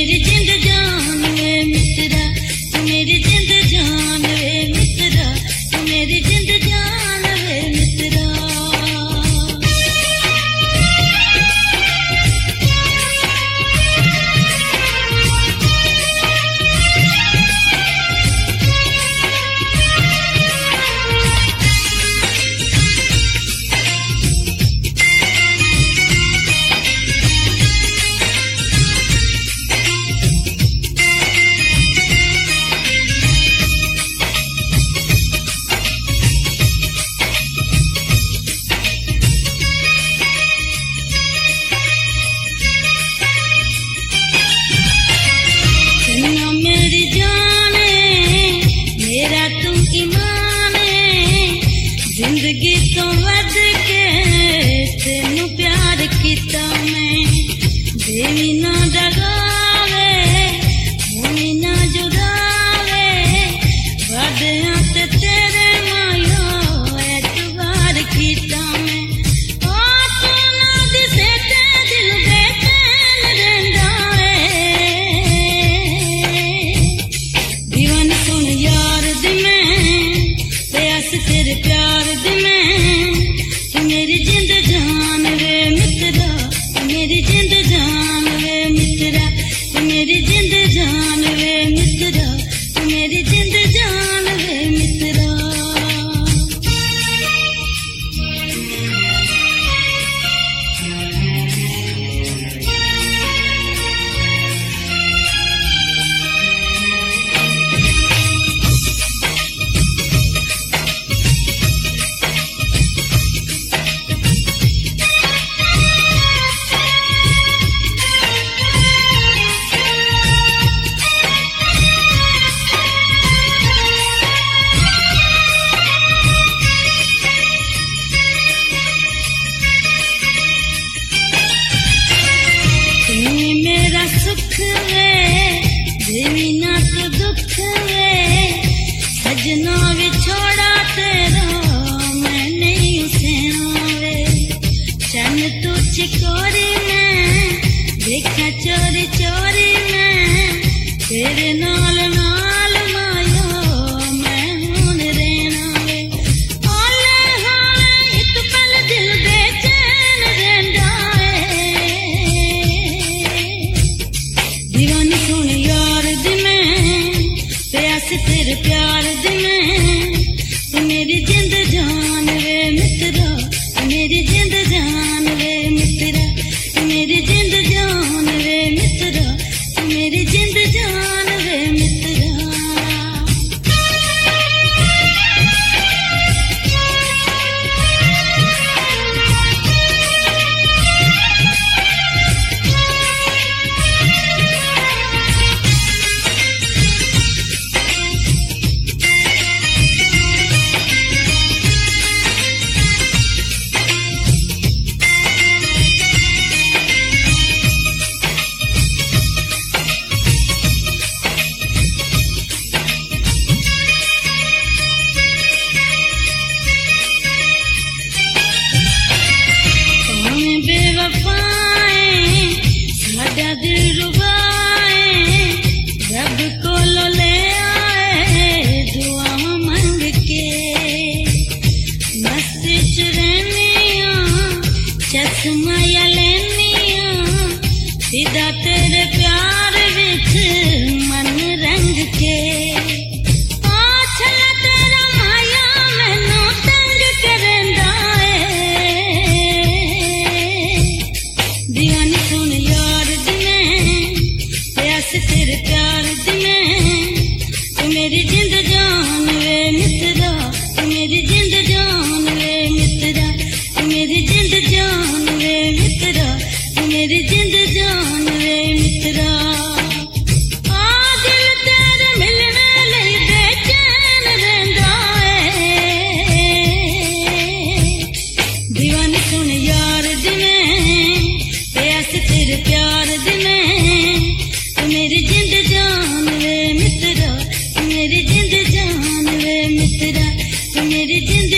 मेरी जिंद जान वे मित्रा, तू मेरी जिंद जान वे मित्रा, तू मेरी जिंद जान वे मित्रा। जिंदगी तो वध के तेनू प्यार किता मैं, देवी ना डगावे होनी ना जुदावे, वादियां ते तेरे मायो एतबार किता मैं। ओ तू ना दिसे ते दिल बेचैन रहिंदा ए, दीवान सुन यार दी मैं ते अस तेरे प्यार दी मैं, तू मेरी जिंद जान वे मित्रा, तू मेरी जिंद जान वे मित्रा, तू मेरी जिंद जान वे मित्रा, तू मेरी जिंद जान वे मित्रा। सुख वे देवी ना तो दुख वे, सजना विछोड़ा तेरा मैं नहीं उसेना वे, चन तू चिकोरी मैं देखा चोरी चोरी मैं, तेरे नाल नाल मायो मैं हुन रहना वे। हाले हाले एक पल दिल बेचैन रहंदा दीवानी सुन यार दी मैं ते अस तेरे प्यार दी मैं, तू मेरी जिंद जान वे मित्रा, तू मेरी जिंद जान वे मित्रा, तू मेरी जिंद जान वे मित्रा, तू मेरी जिंद जान वे मित्रा। साडा दिल रुबाए रब कोलों ले आए दुआ मंग के, मस्ती च रहनिया चश्मा या लेनिया, सीधा तेरे प्यार विच मन रंग के। तेरा माया मैनू तंग करंदा दीवानी सुन यार दी मैं ते अस तेरे प्यार दी मैं, तू मेरी जिंद जान वे मित्रा, तू मेरी जिंद जान वे मित्रा, तू मेरी जिंद जान वे मित्रा, तू मेरी जिंद जान वे मित्रा। आ दिल तेरे मिलने लई बेचैन रहिंदा दीवानी सुन यार दी मैं ते अस तेरे प्यार दी मैं, तू मेरी जिंद जान वे मित्रा, तू मेरी जिंद जान वे मित्रा, तू मेरी जिंद